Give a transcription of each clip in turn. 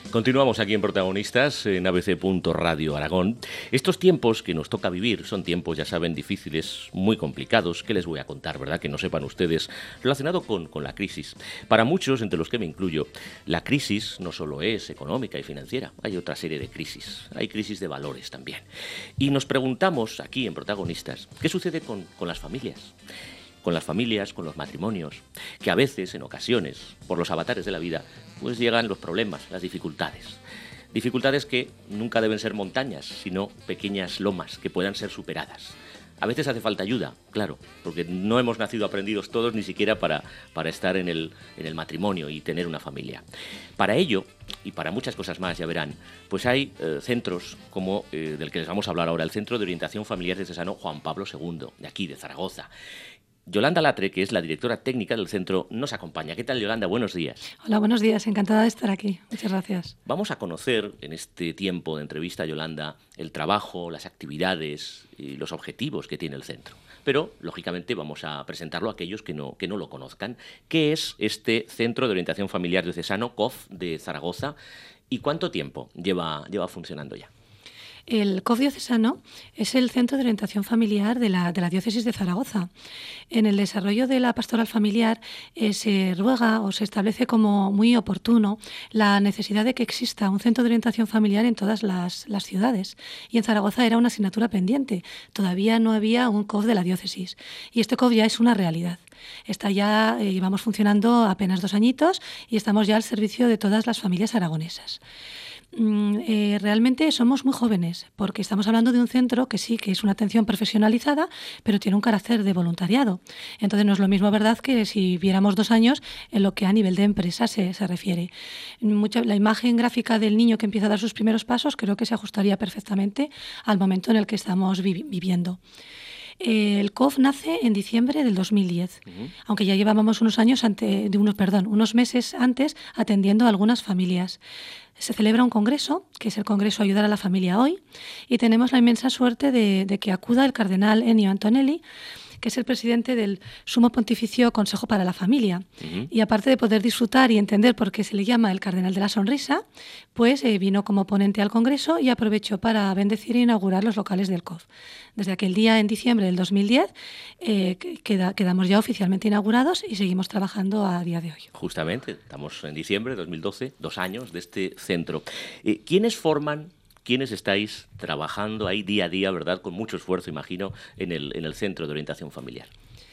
Continuamos aquí en Protagonistas, en ABC.Radio Aragón. Estos tiempos que nos toca vivir son tiempos, ya saben, difíciles, muy complicados. ¿Qué les voy a contar, verdad? Que no sepan ustedes, relacionado con la crisis. Para muchos, entre los que me incluyo, la crisis no solo es económica y financiera, hay otra serie de crisis. Hay crisis de valores también. Y nos preguntamos aquí en Protagonistas, ¿qué sucede con las familias? Con las familias, con los matrimonios, que a veces, en ocasiones, por los avatares de la vida, pues llegan los problemas, las dificultades. Dificultades que nunca deben ser montañas, sino pequeñas lomas que puedan ser superadas. A veces hace falta ayuda, claro, porque no hemos nacido aprendidos todos ni siquiera para estar en el matrimonio y tener una familia. Para ello, y para muchas cosas más, ya verán, pues hay centros como del que les vamos a hablar ahora, el Centro de Orientación Familiar Diocesano Juan Pablo II, de aquí, de Zaragoza. Yolanda Latre, que es la directora técnica del centro, nos acompaña. ¿Qué tal, Yolanda? Buenos días. Hola, buenos días. Encantada de estar aquí. Muchas gracias. Vamos a conocer en este tiempo de entrevista, Yolanda, el trabajo, las actividades y los objetivos que tiene el centro. Pero, lógicamente, vamos a presentarlo a aquellos que no lo conozcan. ¿Qué es este Centro de Orientación Familiar Diocesano, COF, de Zaragoza? ¿Y cuánto tiempo lleva funcionando ya? El COF diocesano es el Centro de Orientación Familiar de la Diócesis de Zaragoza. En el desarrollo de la pastoral familiar se ruega o se establece como muy oportuno la necesidad de que exista un centro de orientación familiar en todas las ciudades. Y en Zaragoza era una asignatura pendiente. Todavía no había un COF de la diócesis. Y este COF ya es una realidad. Está ya, llevamos funcionando apenas 2 añitos y estamos ya al servicio de todas las familias aragonesas. Realmente somos muy jóvenes porque estamos hablando de un centro que sí, que es una atención profesionalizada, pero tiene un carácter de voluntariado. Entonces no es lo mismo, ¿verdad?, que si viéramos 2 años en lo que a nivel de empresa se refiere. La imagen gráfica del niño que empieza a dar sus primeros pasos creo que se ajustaría perfectamente al momento en el que estamos viviendo. El COF nace en diciembre del 2010, aunque ya llevábamos unos meses antes atendiendo a algunas familias. Se celebra un congreso, que es el Congreso Ayudar a la Familia Hoy, y tenemos la inmensa suerte de que acuda el cardenal Ennio Antonelli, que es el presidente del Sumo Pontificio Consejo para la Familia. Y aparte de poder disfrutar y entender por qué se le llama el Cardenal de la Sonrisa, pues vino como ponente al Congreso y aprovechó para bendecir e inaugurar los locales del COF. Desde aquel día, en diciembre del 2010, quedamos ya oficialmente inaugurados y seguimos trabajando a día de hoy. Justamente, estamos en diciembre de 2012, 2 años de este centro. ¿Quiénes estáis trabajando ahí día a día, verdad, con mucho esfuerzo, imagino, en el Centro de Orientación Familiar?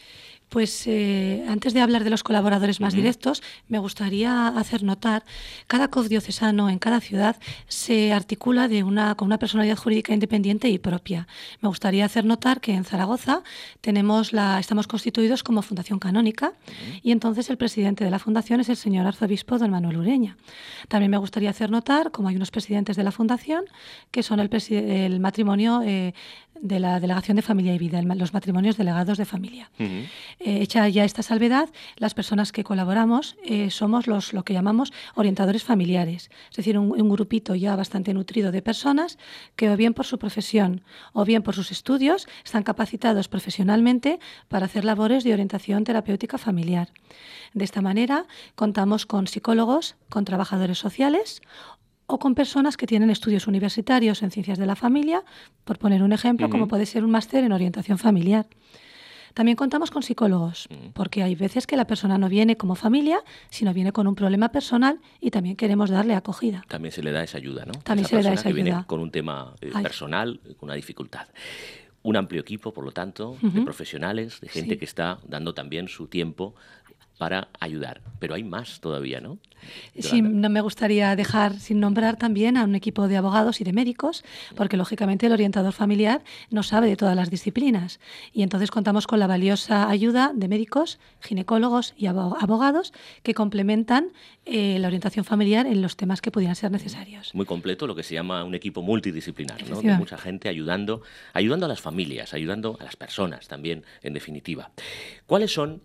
Pues antes de hablar de los colaboradores más directos, me gustaría hacer notar, cada COF diocesano en cada ciudad se articula con una personalidad jurídica independiente y propia. Me gustaría hacer notar que en Zaragoza estamos constituidos como Fundación Canónica y entonces el presidente de la Fundación es el señor arzobispo don Manuel Ureña. También me gustaría hacer notar, como hay unos presidentes de la Fundación, que son el matrimonio de la Delegación de Familia y Vida, los matrimonios delegados de familia. Hecha ya esta salvedad, las personas que colaboramos somos lo que llamamos orientadores familiares, es decir, un grupito ya bastante nutrido de personas que o bien por su profesión o bien por sus estudios están capacitados profesionalmente para hacer labores de orientación terapéutica familiar. De esta manera contamos con psicólogos, con trabajadores sociales o con personas que tienen estudios universitarios en ciencias de la familia, por poner un ejemplo, como puede ser un máster en orientación familiar. También contamos con psicólogos, porque hay veces que la persona no viene como familia, sino viene con un problema personal y también queremos darle acogida. También se le da esa ayuda, ¿no? También se le da esa ayuda. Viene con un tema personal, con una dificultad. Un amplio equipo, por lo tanto, de profesionales, de gente que está dando también su tiempo para ayudar. Pero hay más todavía, ¿no? Sí, no me gustaría dejar sin nombrar también a un equipo de abogados y de médicos, porque lógicamente el orientador familiar no sabe de todas las disciplinas. Y entonces contamos con la valiosa ayuda de médicos, ginecólogos y abogados que complementan la orientación familiar en los temas que pudieran ser necesarios. Muy completo, lo que se llama un equipo multidisciplinar, ¿no? De mucha gente ayudando a las familias, ayudando a las personas también, en definitiva. ¿Cuáles son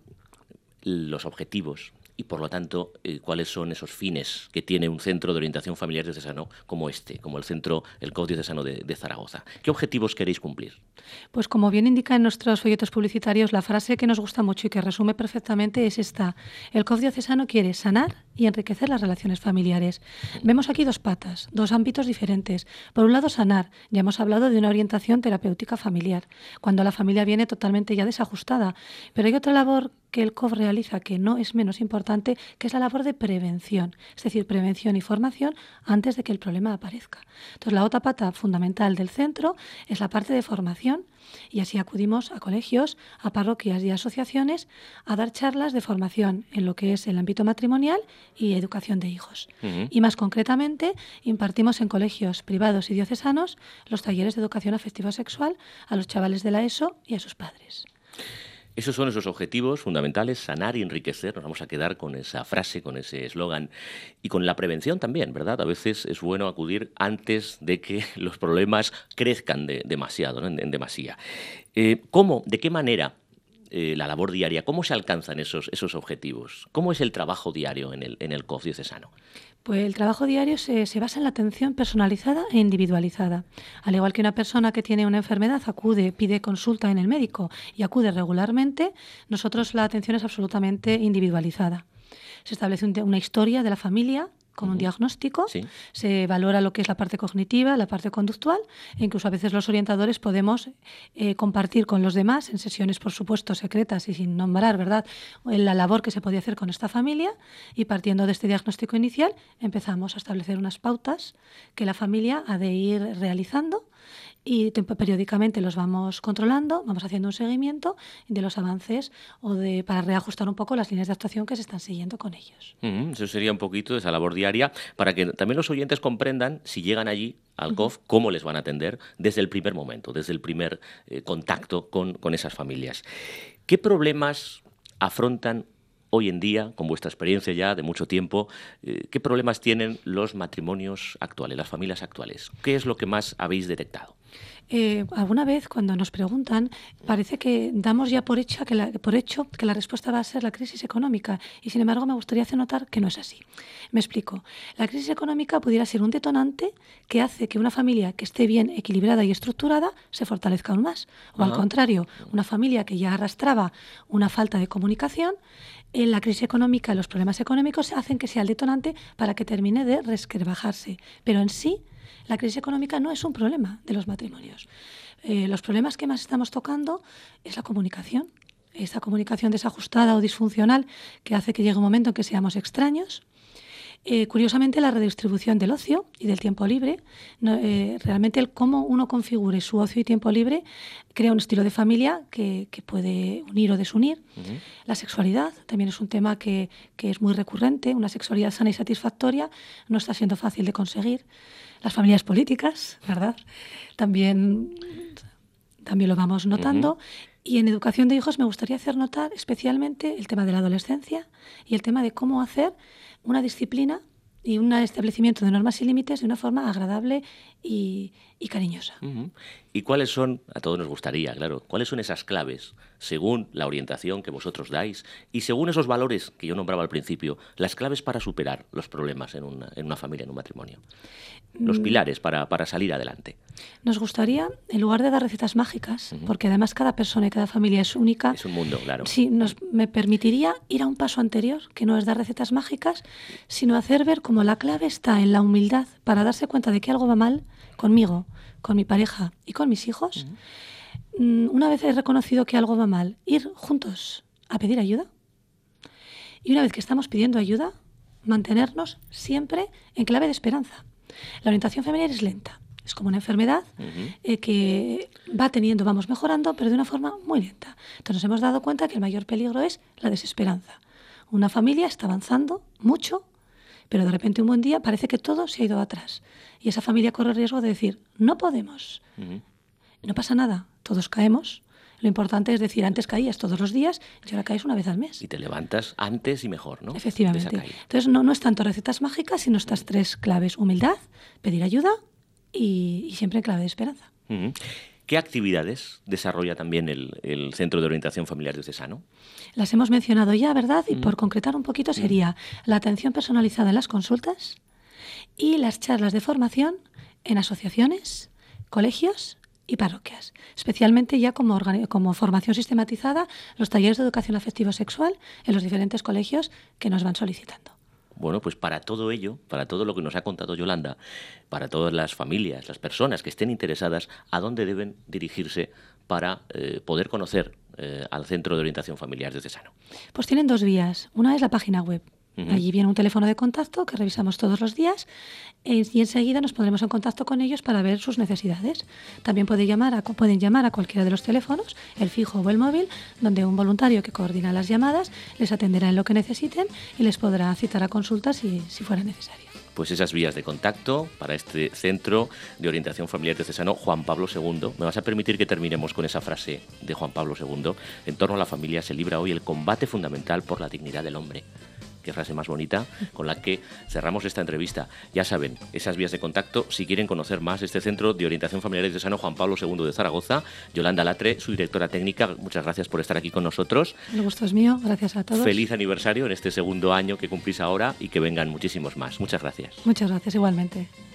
los objetivos y, por lo tanto, cuáles son esos fines que tiene un centro de orientación familiar diocesano como como el COF diocesano de Zaragoza? ¿Qué objetivos queréis cumplir? Pues como bien indica en nuestros folletos publicitarios, la frase que nos gusta mucho y que resume perfectamente es esta: el COF diocesano quiere sanar y enriquecer las relaciones familiares. Vemos aquí dos patas, dos ámbitos diferentes. Por un lado, sanar. Ya hemos hablado de una orientación terapéutica familiar, cuando la familia viene totalmente ya desajustada. Pero hay otra labor que el COF realiza, que no es menos importante, que es la labor de prevención, es decir, prevención y formación antes de que el problema aparezca. Entonces, la otra pata fundamental del centro es la parte de formación, y así acudimos a colegios, a parroquias y a asociaciones a dar charlas de formación en lo que es el ámbito matrimonial y educación de hijos. Y más concretamente, impartimos en colegios privados y diocesanos los talleres de educación afectivo-sexual a los chavales de la ESO y a sus padres. Esos son esos objetivos fundamentales, sanar y enriquecer. Nos vamos a quedar con esa frase, con ese eslogan y con la prevención también, ¿verdad? A veces es bueno acudir antes de que los problemas crezcan demasiado, ¿no? en demasía. ¿Cómo, de qué manera la labor diaria, cómo se alcanzan esos objetivos? ¿Cómo es el trabajo diario en el COF diocesano? Pues el trabajo diario se basa en la atención personalizada e individualizada. Al igual que una persona que tiene una enfermedad acude, pide consulta en el médico y acude regularmente, nosotros la atención es absolutamente individualizada. Se establece una historia de la familia con un diagnóstico, sí. Se valora lo que es la parte cognitiva, la parte conductual, e incluso a veces los orientadores podemos compartir con los demás, en sesiones por supuesto secretas y sin nombrar, ¿verdad?, la labor que se podía hacer con esta familia, y partiendo de este diagnóstico inicial empezamos a establecer unas pautas que la familia ha de ir realizando, y periódicamente los vamos controlando, vamos haciendo un seguimiento de los avances para reajustar un poco las líneas de actuación que se están siguiendo con ellos. Eso sería un poquito esa labor diaria para que también los oyentes comprendan, si llegan allí al COF, cómo les van a atender desde el primer momento, desde el primer contacto con esas familias. ¿Qué problemas afrontan hoy en día, con vuestra experiencia ya de mucho tiempo, qué problemas tienen los matrimonios actuales, las familias actuales? ¿Qué es lo que más habéis detectado? Alguna vez cuando nos preguntan, parece que damos ya por hecho que la respuesta va a ser la crisis económica, y sin embargo me gustaría hacer notar que no es así. Me explico. La crisis económica pudiera ser un detonante que hace que una familia que esté bien equilibrada y estructurada se fortalezca aún más. O al contrario, una familia que ya arrastraba una falta de comunicación, la crisis económica, los problemas económicos hacen que sea el detonante para que termine de resquebrajarse. Pero en sí, la crisis económica no es un problema de los matrimonios. Los problemas que más estamos tocando es la comunicación. Esa comunicación desajustada o disfuncional que hace que llegue un momento en que seamos extraños. Curiosamente, la redistribución del ocio y del tiempo libre, realmente el cómo uno configure su ocio y tiempo libre crea un estilo de familia que puede unir o desunir. La sexualidad también es un tema que es muy recurrente. Una sexualidad sana y satisfactoria no está siendo fácil de conseguir. Las familias políticas, ¿verdad? También lo vamos notando. Y en educación de hijos me gustaría hacer notar especialmente el tema de la adolescencia y el tema de cómo hacer una disciplina y un establecimiento de normas y límites de una forma agradable y cariñosa. ¿Y cuáles son, a todos nos gustaría, claro, cuáles son esas claves, según la orientación que vosotros dais y según esos valores que yo nombraba al principio, las claves para superar los problemas en una familia, en un matrimonio? Los pilares para salir adelante. Nos gustaría, en lugar de dar recetas mágicas, porque además cada persona y cada familia es única. Es un mundo, claro. Sí, me permitiría ir a un paso anterior, que no es dar recetas mágicas, sino hacer ver cómo la clave está en la humildad para darse cuenta de que algo va mal conmigo, con mi pareja y con mis hijos. Una vez he reconocido que algo va mal, ir juntos a pedir ayuda. Y una vez que estamos pidiendo ayuda, mantenernos siempre en clave de esperanza. La orientación familiar es lenta, es como una enfermedad que vamos mejorando, pero de una forma muy lenta. Entonces nos hemos dado cuenta que el mayor peligro es la desesperanza. Una familia está avanzando mucho, pero de repente un buen día parece que todo se ha ido atrás. Y esa familia corre el riesgo de decir, no podemos, no pasa nada, todos caemos. Lo importante es decir, antes caías todos los días y ahora caes una vez al mes. Y te levantas antes y mejor, ¿no? Efectivamente. Entonces no es tanto recetas mágicas, sino estas tres claves: humildad, pedir ayuda y siempre en clave de esperanza. ¿Qué actividades desarrolla también el Centro de Orientación Familiar Diocesano? Las hemos mencionado ya, ¿verdad? Y por concretar un poquito sería la atención personalizada en las consultas y las charlas de formación en asociaciones, colegios y parroquias, especialmente ya como formación sistematizada los talleres de educación afectivo-sexual en los diferentes colegios que nos van solicitando. Bueno, pues para todo ello, para todo lo que nos ha contado Yolanda, para todas las familias, las personas que estén interesadas, ¿a dónde deben dirigirse para poder conocer al Centro de Orientación Familiar Diocesano? Pues tienen dos vías. Una es la página web. Allí viene un teléfono de contacto que revisamos todos los días y enseguida nos pondremos en contacto con ellos para ver sus necesidades. También pueden llamar a cualquiera de los teléfonos, el fijo o el móvil, donde un voluntario que coordina las llamadas les atenderá en lo que necesiten y les podrá citar a consulta si fuera necesario. Pues esas vías de contacto para este Centro de Orientación Familiar Diocesano Juan Pablo II. Me vas a permitir que terminemos con esa frase de Juan Pablo II. En torno a la familia se libra hoy el combate fundamental por la dignidad del hombre. Qué frase más bonita con la que cerramos esta entrevista. Ya saben, esas vías de contacto, si quieren conocer más este Centro de Orientación Familiar Diocesano Juan Pablo II de Zaragoza. Yolanda Latre, su directora técnica, muchas gracias por estar aquí con nosotros. El gusto es mío, gracias a todos. Feliz aniversario en este segundo año que cumplís ahora y que vengan muchísimos más. Muchas gracias. Muchas gracias, igualmente.